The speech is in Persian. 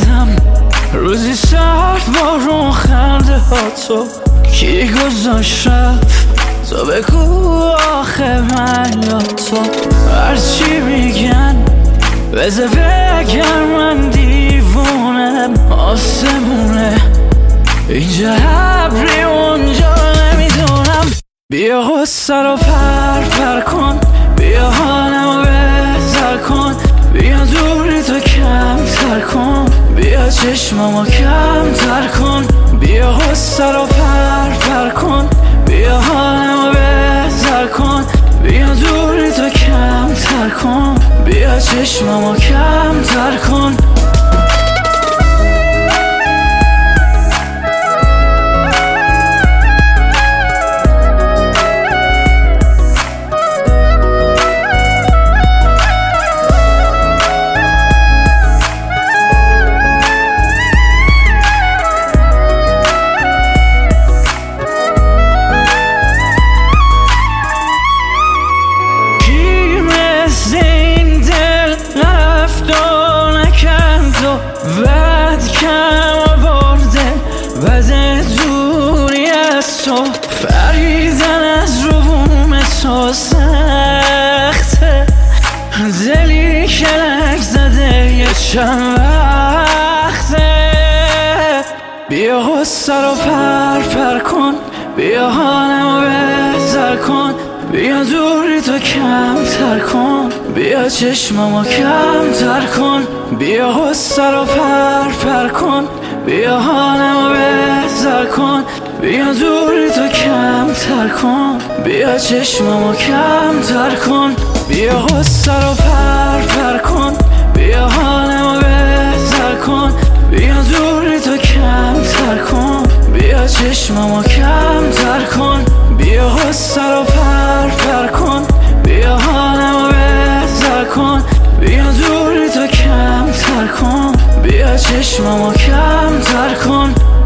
کردم روزی سرد بارون خنده ها تو کی گذاشت رفت تو بگو آخه من یا تو هرچی میگن بذار بگم من دیوونم آسمونه اینجا ابری اونجا نمیدونم بیا غصه رو پر کن بیا حالمو بهتر کن بیا دوری تو کمتر کن بیا چشممو کمتر کن بیا غصه رو پر کن بیا حالمو بهتر کن بیا دوری تو کمتر کن بیا چشممو کمتر کن بعد کم آورده بعد دوری از تو فریدن از روم تو سخته دلی که لک زده یه چند وقته بیا غصه رو پر کن بیا حالمو بهتر کن بیا دوری تو کمتر کن بیا چشممو کمتر کن بیا غصه رو پر کن بیا حالمو بهتر کن بیا دوری تو کمتر کن بیا چشممو کمتر کن بیا غصه رو پر کن بیا حالمو بهتر کن بیا دوری تو کمتر کن بیا چشممو کمتر کن بیا غصه رو پر کن بیا حالمو بهتر کن بیا دوری تو کمتر کن بیا چشممو کمتر کن